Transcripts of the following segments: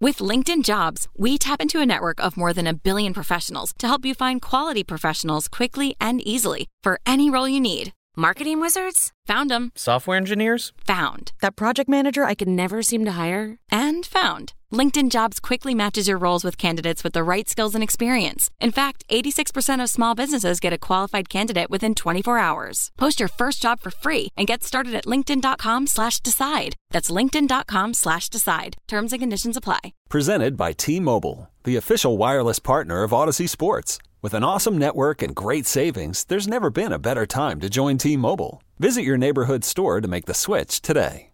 With LinkedIn Jobs, we tap into a network of more than 1 billion professionals to help you find quality professionals quickly and easily for any role you need. Marketing wizards? Found them. Software engineers? Found. That project manager I could never seem to hire? And found. LinkedIn Jobs quickly matches your roles with candidates with the right skills and experience. In fact, 86% of small businesses get a qualified candidate within 24 hours. Post your first job for free and get started at linkedin.com/decide. That's linkedin.com/decide. Terms and conditions apply. Presented by T-Mobile, the official wireless partner of Odyssey Sports. With an awesome network and great savings, there's never been a better time to join T-Mobile. Visit your neighborhood store to make the switch today.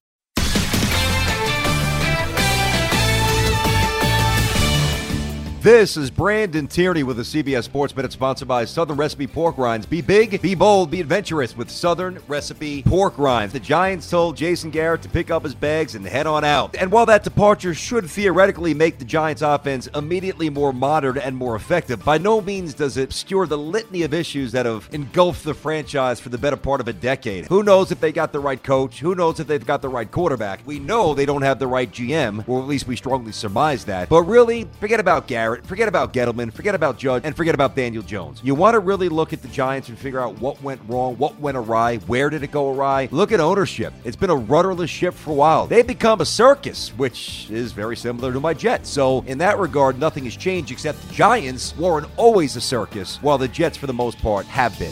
This is Brandon Tierney with the CBS Sports Minute, sponsored by Southern Recipe Pork Rinds. Be big, be bold, be adventurous with Southern Recipe Pork Rinds. The Giants told Jason Garrett to pick up his bags and head on out. And while that departure should theoretically make the Giants' offense immediately more modern and more effective, by no means does it obscure the litany of issues that have engulfed the franchise for the better part of a decade. Who knows if they got the right coach? Who knows if they've got the right quarterback? We know they don't have the right GM, or at least we strongly surmise that. But really, forget about Garrett. Forget about Gettleman, forget about Judge, and forget about Daniel Jones. You want to really look at the Giants and figure out what went wrong, what went awry, where did it go awry? Look at ownership. It's been a rudderless ship for a while. They've become a circus, which is very similar to my Jets. So in that regard, nothing has changed except the Giants weren't always a circus, while the Jets, for the most part, have been.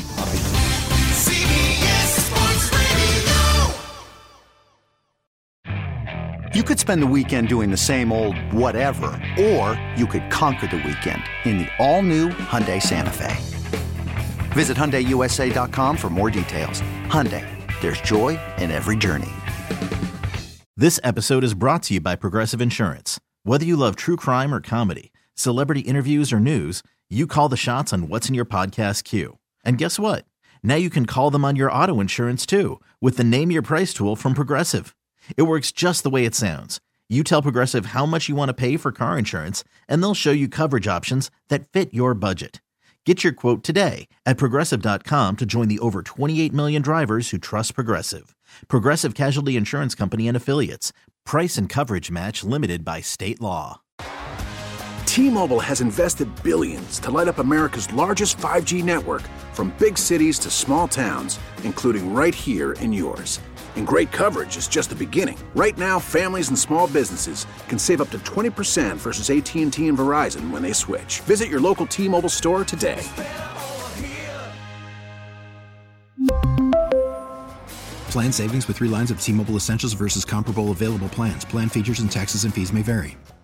You could spend the weekend doing the same old whatever, or you could conquer the weekend in the all-new Hyundai Santa Fe. Visit HyundaiUSA.com for more details. Hyundai, there's joy in every journey. This episode is brought to you by Progressive Insurance. Whether you love true crime or comedy, celebrity interviews or news, you call the shots on what's in your podcast queue. And guess what? Now you can call them on your auto insurance too, with the Name Your Price tool from Progressive. It works just the way it sounds. You tell Progressive how much you want to pay for car insurance, and they'll show you coverage options that fit your budget. Get your quote today at Progressive.com to join the over 28 million drivers who trust Progressive. Progressive Casualty Insurance Company and Affiliates. Price and coverage match limited by state law. T-Mobile has invested billions to light up America's largest 5G network, from big cities to small towns, including right here in yours. And great coverage is just the beginning. Right now, families and small businesses can save up to 20% versus AT&T and Verizon when they switch. Visit your local T-Mobile store today. Plan savings with 3 lines of T-Mobile Essentials versus comparable available plans. Plan features and taxes and fees may vary.